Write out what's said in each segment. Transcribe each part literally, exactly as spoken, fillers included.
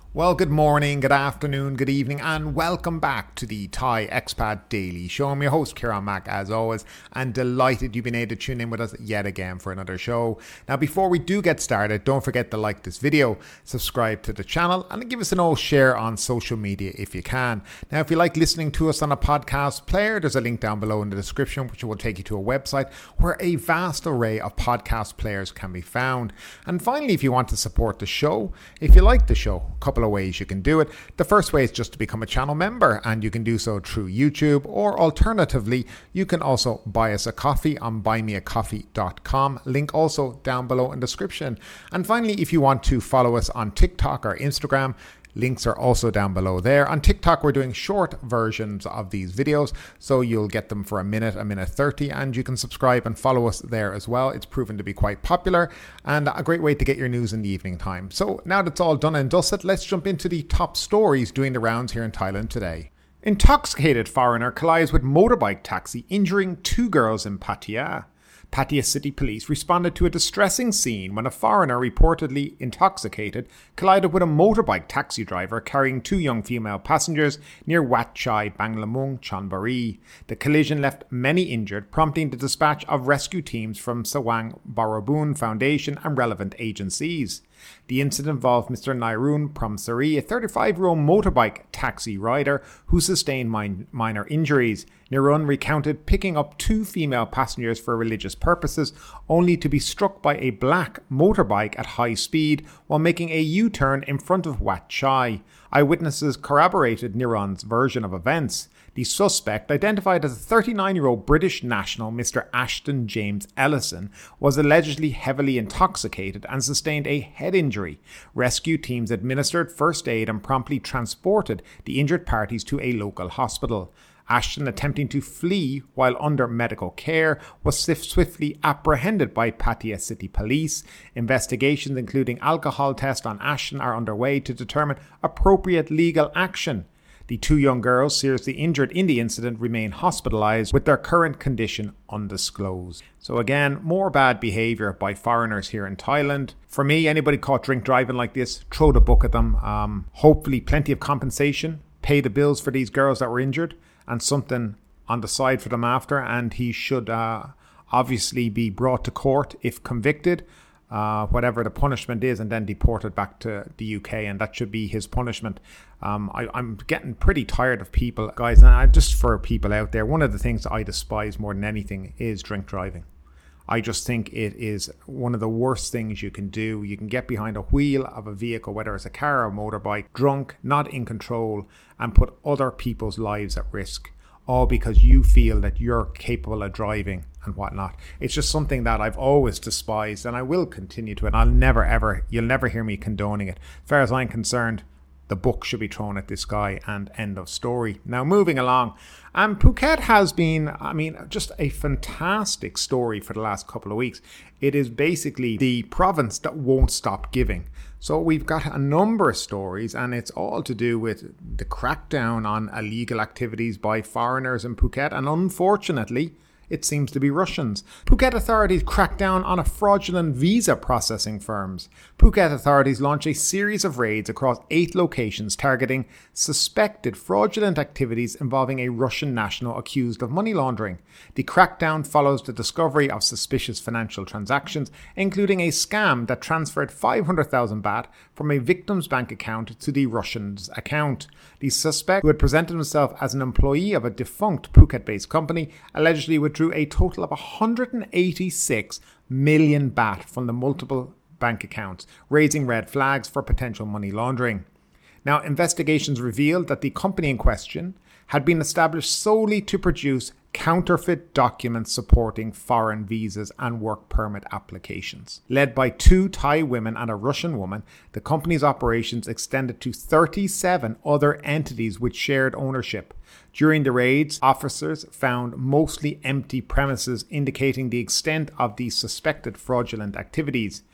Well, good morning, good afternoon, good evening, and welcome back to the Thai Expat Daily Show. I'm your host, Kieran Mack, as always, and delighted you've been able to tune in with us yet again for another show. Now, before we do get started, don't forget to like this video, subscribe to the channel, and give us an old share on social media if you can. Now, if you like listening to us on a podcast player, there's a link down below in the description, which will take you to a website where a vast array of podcast players can be found. And finally, if you want to support the show, if you like the show, a couple of ways you can do it. The first way is just to become a channel member, and you can do so through YouTube, or alternatively you can also buy us a coffee on buy me a coffee dot com, link also down below in the description. And finally, if you want to follow us on TikTok or Instagram, links are also down below there. On TikTok, we're doing short versions of these videos, so you'll get them for a minute, a minute thirty, and you can subscribe and follow us there as well. It's proven to be quite popular and a great way to get your news in the evening time. So now that's all done and dusted, let's jump into the top stories doing the rounds here in Thailand today. Intoxicated foreigner collides with motorbike taxi, injuring two girls in Pattaya. Pattaya City Police responded to a distressing scene when a foreigner reportedly intoxicated collided with a motorbike taxi driver carrying two young female passengers near Wat Chai, Banglamung, Chonburi. The collision left many injured, prompting the dispatch of rescue teams from Sawang Barabun Foundation and relevant agencies. The incident involved Mister Nairun Promsari, a thirty-five-year-old motorbike taxi rider who sustained min- minor injuries. Nairun recounted picking up two female passengers for religious purposes, only to be struck by a black motorbike at high speed while making a U-turn in front of Wat Chai. Eyewitnesses corroborated Nairun's version of events. The suspect, identified as a thirty-nine-year-old British national Mister Ashton James Ellison, was allegedly heavily intoxicated and sustained a head injury. Rescue teams administered first aid and promptly transported the injured parties to a local hospital. Ashton, attempting to flee while under medical care, was swiftly apprehended by Pattaya City Police. Investigations, including alcohol tests on Ashton, are underway to determine appropriate legal action. The two young girls seriously injured in the incident remain hospitalized, with their current condition undisclosed. So again, more bad behavior by foreigners here in Thailand. For me, anybody caught drink driving like this, throw the book at them. Um, hopefully plenty of compensation, pay the bills for these girls that were injured, and something on the side for them after. And he should uh, obviously be brought to court if convicted, Uh, whatever the punishment is, and then deported back to the U K, and that should be his punishment. Um, I, I'm getting pretty tired of people, guys, and I, just for people out there, one of the things that I despise more than anything is drink driving. I just think it is one of the worst things you can do. You can get behind a wheel of a vehicle, whether it's a car or a motorbike, drunk, not in control, and put other people's lives at risk, all because you feel that you're capable of driving and whatnot. It's just something that I've always despised, and I will continue to. And I'll never, ever, you'll never hear me condoning it. As far as I'm concerned, the book should be thrown at this guy, and end of story. Now, moving along. Um, Phuket has been, I mean, just a fantastic story for the last couple of weeks. It is basically the province that won't stop giving. So we've got a number of stories, and it's all to do with the crackdown on illegal activities by foreigners in Phuket, and unfortunately, it seems to be Russians. Phuket authorities crack down on a fraudulent visa processing firms. Phuket authorities launch a series of raids across eight locations targeting suspected fraudulent activities involving a Russian national accused of money laundering. The crackdown follows the discovery of suspicious financial transactions, including a scam that transferred five hundred thousand baht from a victim's bank account to the Russian's account. The suspect, who had presented himself as an employee of a defunct Phuket-based company, allegedly withdrew a total of one hundred eighty-six million baht from the multiple bank accounts, raising red flags for potential money laundering. Now, investigations revealed that the company in question had been established solely to produce counterfeit documents supporting foreign visas and work permit applications. Led by two Thai women and a Russian woman, the company's operations extended to thirty-seven other entities with shared ownership. During the raids, officers found mostly empty premises, indicating the extent of the suspected fraudulent activities.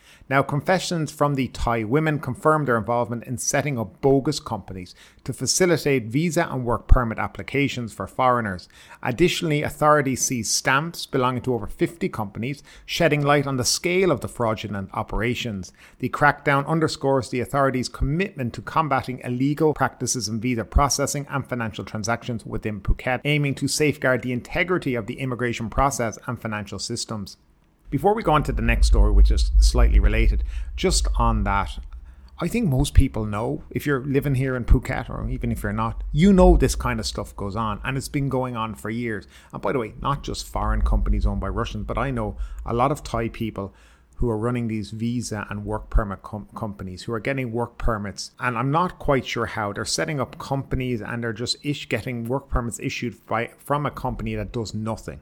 Now, confessions from the Thai women confirmed their involvement in setting up bogus companies to facilitate visa and work permit applications for foreigners. Additionally, authorities seized stamps belonging to over fifty companies, shedding light on the scale of the fraudulent operations. The crackdown underscores the authorities' commitment to combating illegal practices in visa processing and financial transactions within Phuket, aiming to safeguard the integrity of the immigration process and financial systems. Before we go on to the next story, which is slightly related, just on that, I think most people know, if you're living here in Phuket, or even if you're not, you know this kind of stuff goes on, and it's been going on for years. And by the way, not just foreign companies owned by Russians, but I know a lot of Thai people who are running these visa and work permit com- companies, who are getting work permits, and I'm not quite sure how. They're setting up companies and they're just ish- getting work permits issued by from a company that does nothing.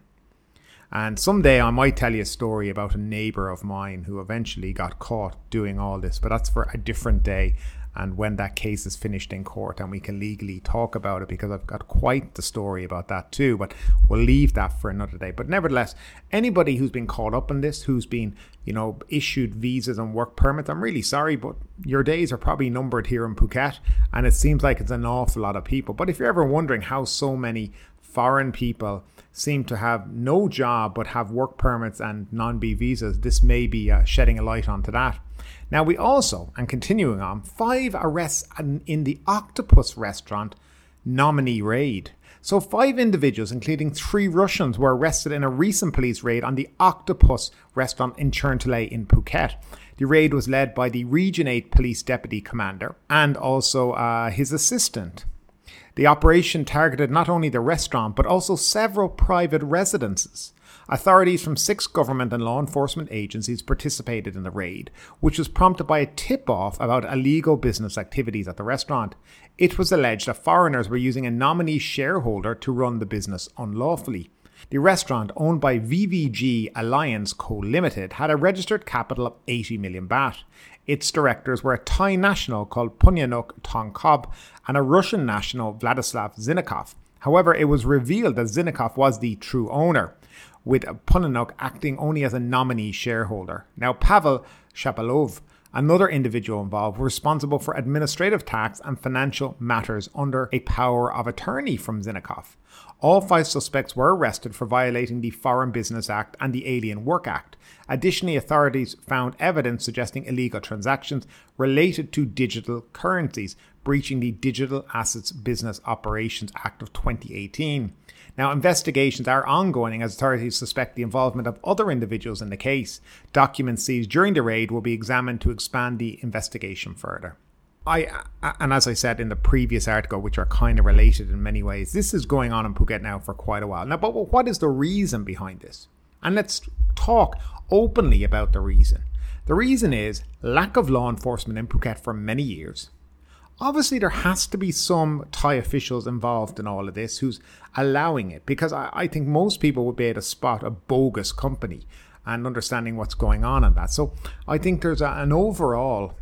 And someday I might tell you a story about a neighbour of mine who eventually got caught doing all this, but that's for a different day, and when that case is finished in court and we can legally talk about it, because I've got quite the story about that too, but we'll leave that for another day. But nevertheless, anybody who's been caught up in this, who's been, you know, issued visas and work permits, I'm really sorry, but your days are probably numbered here in Phuket, and it seems like it's an awful lot of people. But if you're ever wondering how so many foreign people seem to have no job but have work permits and non-B visas, this may be uh, shedding a light onto that. Now, we also, and continuing on, five arrests in the Octopus restaurant nominee raid. So five individuals, including three Russians, were arrested in a recent police raid on the Octopus restaurant in Cherntalay in Phuket. The raid was led by the Region eight Police Deputy Commander and also uh, his assistant. The operation targeted not only the restaurant, but also several private residences. Authorities from six government and law enforcement agencies participated in the raid, which was prompted by a tip-off about illegal business activities at the restaurant. It was alleged that foreigners were using a nominee shareholder to run the business unlawfully. The restaurant, owned by V V G Alliance Co Limited, had a registered capital of eighty million baht. Its directors were a Thai national called Punyanuk Tongkop and a Russian national, Vladislav Zinikov. However, it was revealed that Zinikov was the true owner, with Punyanuk acting only as a nominee shareholder. Now, Pavel Shapalov, another individual involved, was responsible for administrative tax and financial matters under a power of attorney from Zinikov. All five suspects were arrested for violating the Foreign Business Act and the Alien Work Act. Additionally, authorities found evidence suggesting illegal transactions related to digital currencies, breaching the Digital Assets Business Operations Act of twenty eighteen. Now, investigations are ongoing as authorities suspect the involvement of other individuals in the case. Documents seized during the raid will be examined to expand the investigation further. I and as I said in the previous article, which are kind of related in many ways, this is going on in Phuket now for quite a while. Now, but what is the reason behind this? And let's talk openly about the reason. The reason is lack of law enforcement in Phuket for many years. Obviously, there has to be some Thai officials involved in all of this who's allowing it, because I, I think most people would be able to spot a bogus company and understanding what's going on in that. So I think there's a, an overall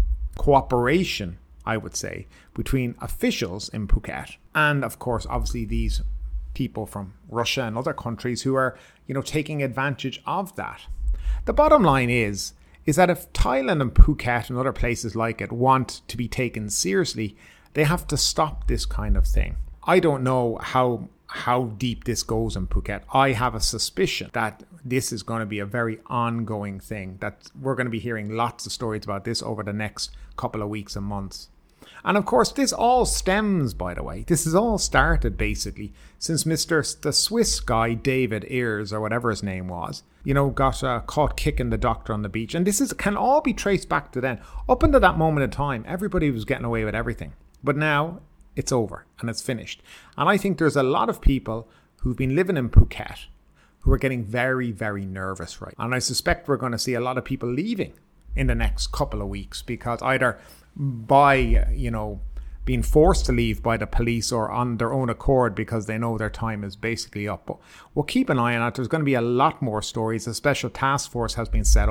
cooperation, I would say, between officials in Phuket and, of course, obviously these people from Russia and other countries who are, you know, taking advantage of that. The bottom line is, is that if Thailand and Phuket and other places like it want to be taken seriously, they have to stop this kind of thing. I don't know how how deep this goes in Phuket. I have a suspicion that this is going to be a very ongoing thing, that we're going to be hearing lots of stories about this over the next couple of weeks and months. And of course, this all stems, by the way, this has all started basically since Mister the Swiss guy, David Ayers, or whatever his name was, you know, got uh, caught kicking the doctor on the beach. And this is can all be traced back to then. Up until that moment in time, everybody was getting away with everything. But now it's over and it's finished. And I think there's a lot of people who've been living in Phuket who are getting very, very nervous right now. And I suspect we're going to see a lot of people leaving in the next couple of weeks, because either by, you know, being forced to leave by the police or on their own accord because they know their time is basically up. But we'll keep an eye on it. There's going to be a lot more stories. A special task force has been set up.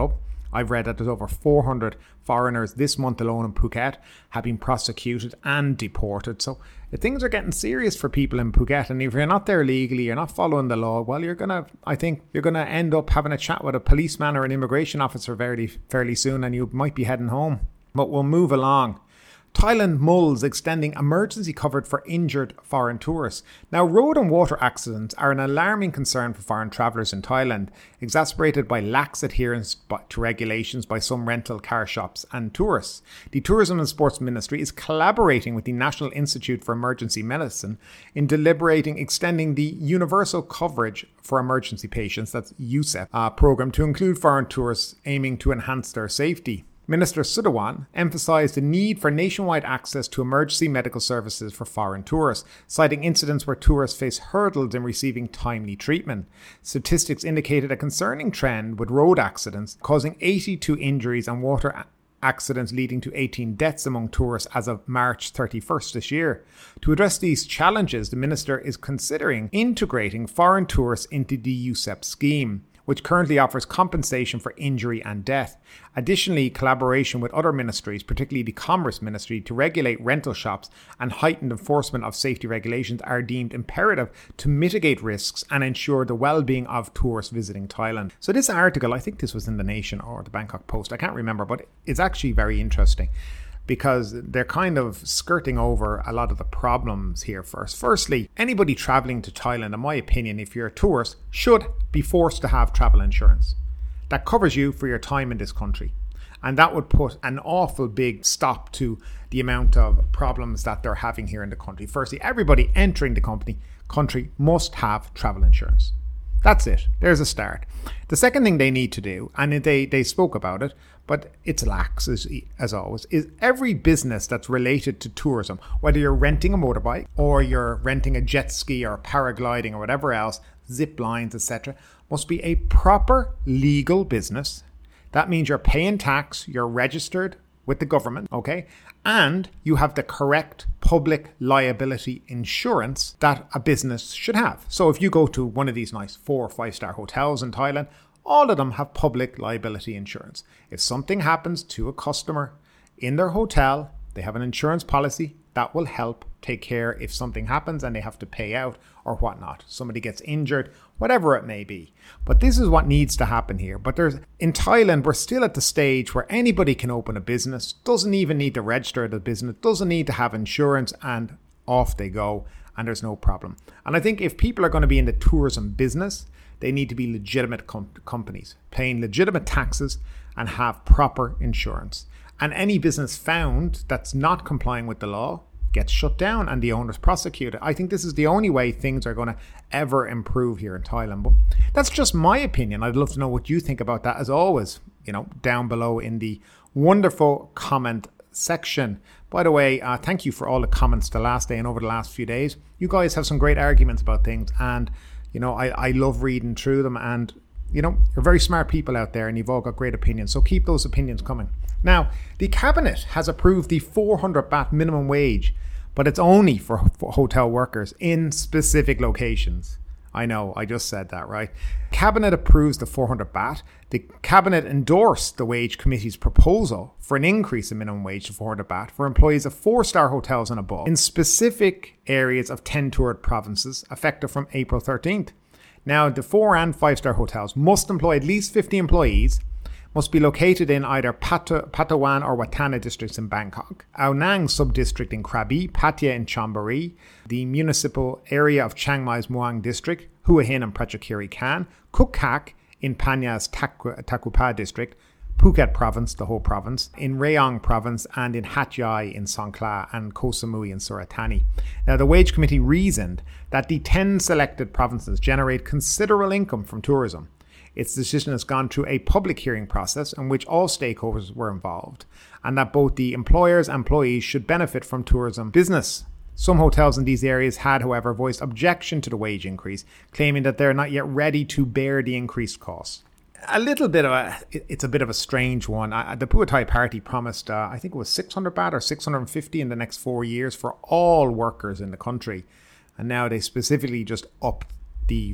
I've read that there's over four hundred foreigners this month alone in Phuket have been prosecuted and deported. So things are getting serious for people in Phuket. And if you're not there legally, you're not following the law, well, you're going to, I think you're going to end up having a chat with a policeman or an immigration officer fairly, fairly soon, and you might be heading home. But we'll move along. Thailand mulls extending emergency coverage for injured foreign tourists. Now, road and water accidents are an alarming concern for foreign travellers in Thailand, exacerbated by lax adherence to regulations by some rental car shops and tourists. The Tourism and Sports Ministry is collaborating with the National Institute for Emergency Medicine in deliberating extending the universal coverage for emergency patients, that's U S E P, uh, program to include foreign tourists, aiming to enhance their safety. Minister Sudawan emphasised the need for nationwide access to emergency medical services for foreign tourists, citing incidents where tourists face hurdles in receiving timely treatment. Statistics indicated a concerning trend with road accidents, causing eighty-two injuries and water accidents leading to eighteen deaths among tourists as of March thirty-first this year. To address these challenges, the minister is considering integrating foreign tourists into the U S E P scheme, which currently offers compensation for injury and death. Additionally, collaboration with other ministries, particularly the Commerce Ministry, to regulate rental shops and heightened enforcement of safety regulations are deemed imperative to mitigate risks and ensure the well-being of tourists visiting Thailand. So this article, I think this was in The Nation or the Bangkok Post, I can't remember, but it's actually very interesting, because they're kind of skirting over a lot of the problems here first. Firstly, anybody travelling to Thailand, in my opinion, if you're a tourist, should be forced to have travel insurance that covers you for your time in this country. And that would put an awful big stop to the amount of problems that they're having here in the country. Firstly, everybody entering the company, country must have travel insurance. That's it. There's a start. The second thing they need to do, and they, they spoke about it, but it's lax as, as always, is every business that's related to tourism, whether you're renting a motorbike or you're renting a jet ski or paragliding or whatever else, zip lines, et cetera, must be a proper legal business. That means you're paying tax, you're registered with the government, okay? And you have the correct public liability insurance that a business should have. So if you go to one of these nice four or five star hotels in Thailand, all of them have public liability insurance. If something happens to a customer in their hotel, they have an insurance policy that will help take care if something happens and they have to pay out or whatnot. Somebody gets injured, whatever it may be. But this is what needs to happen here. But there's in Thailand, we're still at the stage where anybody can open a business, doesn't even need to register the business, doesn't need to have insurance, and off they go, and there's no problem. And I think if people are going to be in the tourism business, they need to be legitimate com- companies, paying legitimate taxes and have proper insurance. And any business found that's not complying with the law gets shut down and the owners prosecuted. I think this is the only way things are going to ever improve here in Thailand. But that's just my opinion. I'd love to know what you think about that, as always, you know, down below in the wonderful comment section. By the way, uh, thank you for all the comments the last day and over the last few days. You guys have some great arguments about things, and you know, I, I love reading through them, and you know, you're very smart people out there and you've all got great opinions, so keep those opinions coming. Now, the Cabinet has approved the four hundred baht minimum wage, but it's only for, for hotel workers in specific locations. I know, I just said that, right? Cabinet approves the four hundred baht. The Cabinet endorsed the Wage Committee's proposal for an increase in minimum wage to four hundred baht for employees of four-star hotels and above in specific areas of ten toured provinces, effective from April thirteenth. Now, the four and five-star hotels must employ at least fifty employees, must be located in either Pat- Patawan or Watana districts in Bangkok, Ao Nang sub-district in Krabi, Pattaya in Chonburi, the municipal area of Chiang Mai's Muang district, Hua Hin and Prachakiri Khan, Kuk Kak in Panya's Tak- Takupa district, Phuket province, the whole province, in Rayong province, and in Hat Yai in Songkhla and Koh Samui in Surat. Now, the Wage Committee reasoned that the ten selected provinces generate considerable income from tourism. Its decision has gone through a public hearing process in which all stakeholders were involved, and that both the employers and employees should benefit from tourism business. Some hotels in these areas had, however, voiced objection to the wage increase, claiming that they're not yet ready to bear the increased costs. A little bit of a, it's a bit of a strange one. Uh, the Pheu Thai Party promised, uh, I think it was six hundred baht or six hundred fifty in the next four years for all workers in the country. And now they specifically just upped the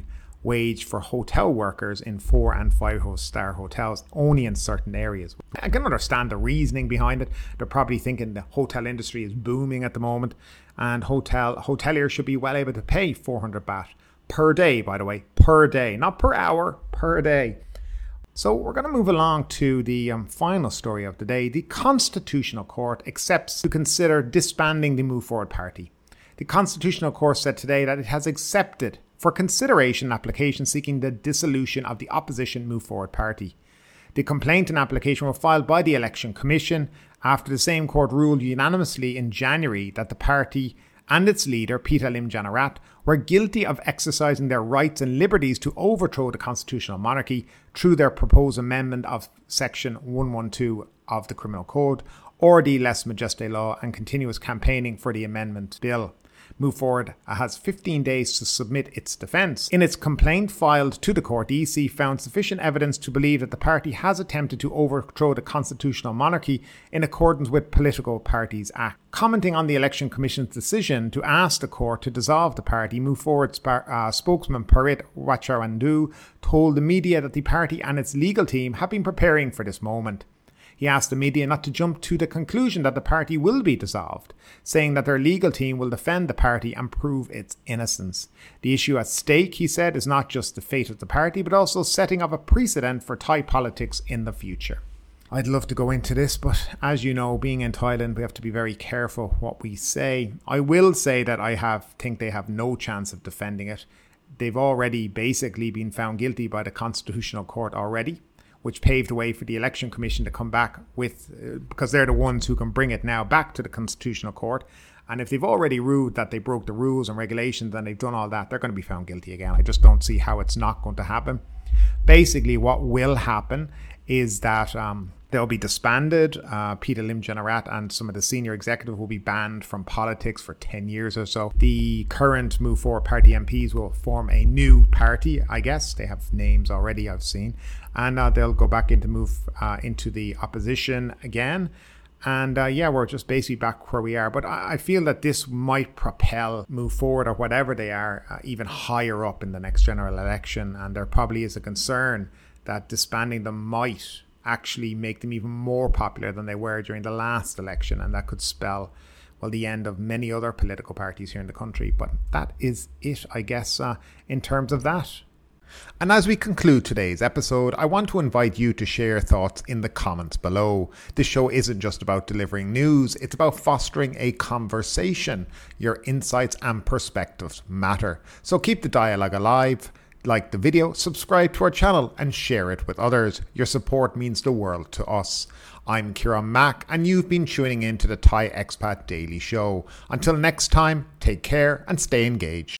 wage for hotel workers in four and five star hotels, only in certain areas. I can understand the reasoning behind it. They're probably thinking the hotel industry is booming at the moment, and hotel hoteliers should be well able to pay four hundred baht per day, by the way, per day, not per hour, per day. So we're going to move along to the um, final story of the day. The Constitutional Court accepts to consider disbanding the Move Forward Party. The Constitutional Court said today that it has accepted for consideration an application seeking the dissolution of the opposition Move Forward Party. The complaint and application were filed by the Election Commission after the same court ruled unanimously in January that the party and its leader, Pita Limjaroenrat, were guilty of exercising their rights and liberties to overthrow the constitutional monarchy through their proposed amendment of Section one twelve of the Criminal Code, or the Lèse Majesté law, and continuous campaigning for the amendment bill. Move Forward has fifteen days to submit its defence. In its complaint filed to the court, the E C found sufficient evidence to believe that the party has attempted to overthrow the constitutional monarchy in accordance with Political Parties Act. Commenting on the Election Commission's decision to ask the court to dissolve the party, Move Forward's uh, spokesman Parit Ratcharandu told the media that the party and its legal team have been preparing for this moment. He asked the media not to jump to the conclusion that the party will be dissolved, saying that their legal team will defend the party and prove its innocence. The issue at stake, he said, is not just the fate of the party, but also setting up a precedent for Thai politics in the future. I'd love to go into this, but as you know, being in Thailand, we have to be very careful what we say. I will say that I have think they have no chance of defending it. They've already basically been found guilty by the Constitutional Court already, which paved the way for the Election Commission to come back with, uh, because they're the ones who can bring it now back to the Constitutional Court. And if they've already ruled that they broke the rules and regulations and they've done all that, they're going to be found guilty again. I just don't see how it's not going to happen. Basically, what will happen is that um, they'll be disbanded. Uh, Pita Limjaroenrat and some of the senior executives will be banned from politics for ten years or so. The current Move Forward Party M Ps will form a new party, I guess. They have names already, I've seen. And uh, they'll go back into move uh, into the opposition again. And uh, yeah, we're just basically back where we are. But I, I feel that this might propel Move Forward, or whatever they are, uh, even higher up in the next general election. And there probably is a concern that disbanding them might actually make them even more popular than they were during the last election. And that could spell, well, the end of many other political parties here in the country. But that is it, I guess, uh, in terms of that. And as we conclude today's episode, I want to invite you to share your thoughts in the comments below. This show isn't just about delivering news, it's about fostering a conversation. Your insights and perspectives matter. So keep the dialogue alive, like the video, subscribe to our channel and share it with others. Your support means the world to us. I'm Kieran Mack and you've been tuning in to the Thai Expat Daily Show. Until next time, take care and stay engaged.